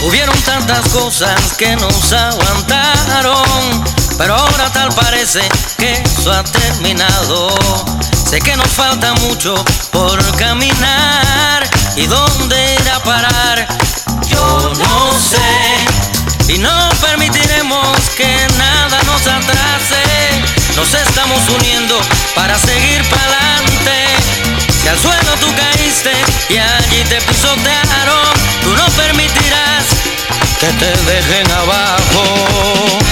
Hubieron tantas cosas que nos aguantaron, pero ahora tal parece que eso ha terminado. Sé que nos falta mucho por caminar y dónde ir a parar, yo no sé. Y no permitiremos que nada nos atrase. Nos estamos uniendo para seguir pa'lante. Si al suelo tú caíste y allí te pisotearon, tú no permitirás que te dejen abajo.